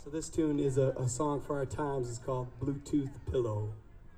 So this tune is a song for our times. It's called Bluetooth Pillow.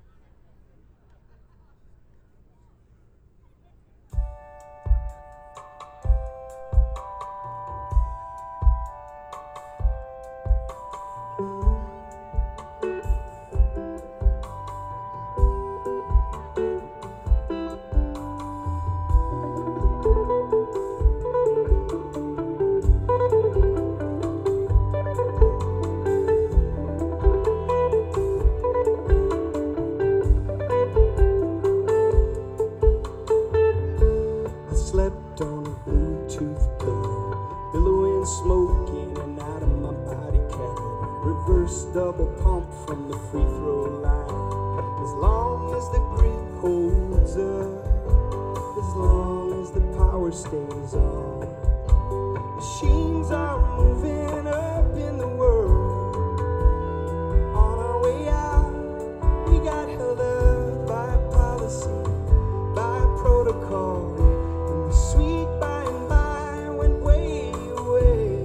Slept on a Bluetooth pillow, billowing smoke in and out of my body cavity. Reverse double pump from the free throw line. As long as the grid holds up, as long as the power stays on, machines are moving up in the world. On our way out, we got held up by a policy, by a protocol. Sweet by and by went way away.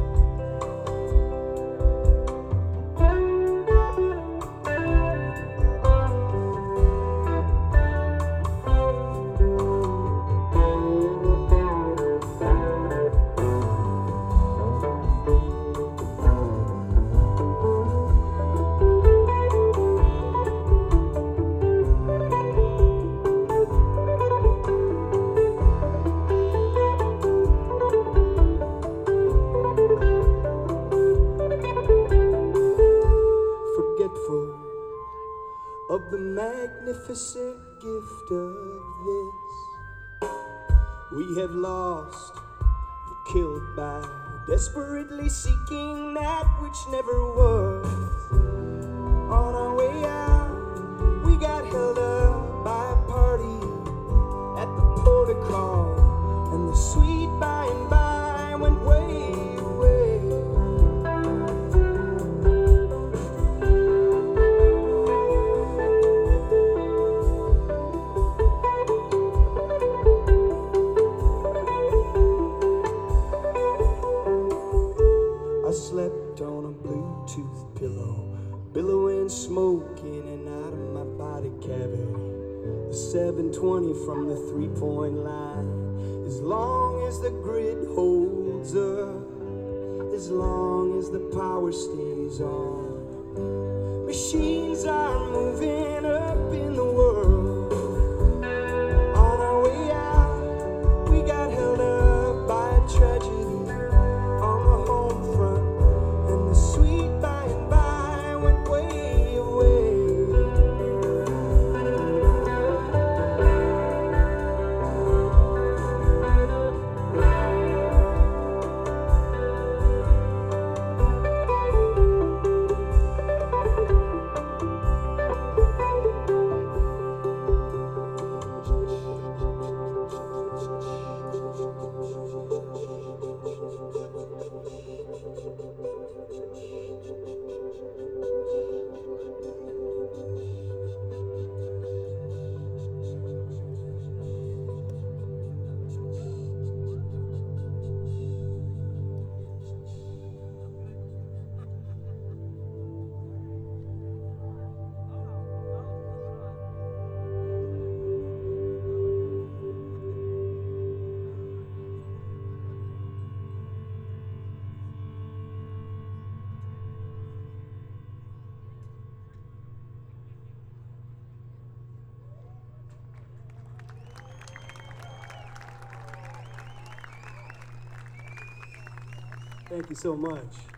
Of the magnificent gift of this, we have lost, killed by desperately seeking that which never was. On our way out, we got held up by a party at the protocol, and the sweet by and by went way away. Slept on a Bluetooth pillow, billowing smoke in and out of my body cavity. The 720 from the three-point line. As long as the grid holds up, as long as the power stays on, machines are moving up in the world. On our way out, we got held up by a tragedy. Thank you so much.